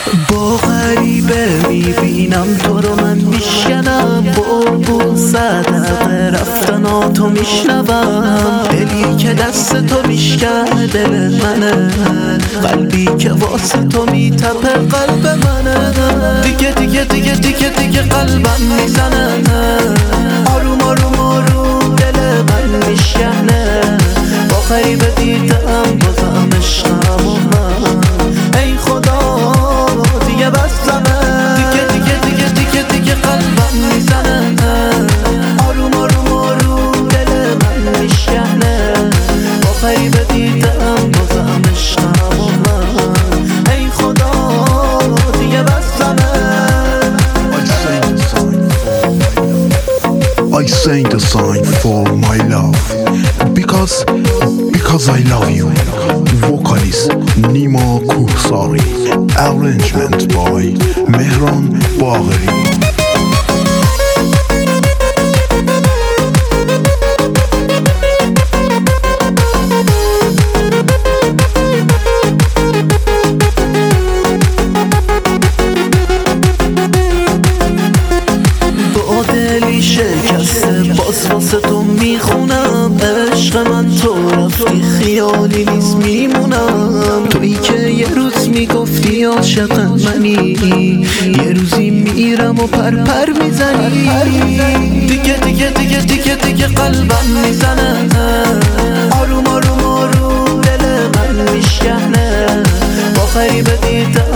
با غریبه میبینم تو رو من میشکنم، بلبل صدقه رفتناتو میشنوم. دلی که دست تو میشکنه دل منه، قلبی که واسه تو میتپه قلب منه. دیگه دیگه دیگه دیگه دیگه قلبم میزنه، آروم آروم آروم دل من میشکنه. با غریبه دیدم بازم عشقم و من، ای خدا دیگه بسمه. دیگه دیگه دیگه دیگه دیگه قلبم میزنه، آروم آروم آروم دل من میشکنه. با غریبه دیدم بازم عشقم و من، ای خدا دیگه بسمه. I sang the sign for my love because I love you. Vocalist Nima Kuhsari. Arrangement by Mehran Bagheri. دلی شکسته باز واسه تو میخونم، عشق من تو رفتی خیالی نیست میمونم. تویی که یه روز میگفتی عاشق منی، یه روزی میرم و پر میزنی. دیگه دیگه دیگه دیگه دیگه قلبم میزنه، آروم آروم آروم دل من میشکنه. با غریبه دیدم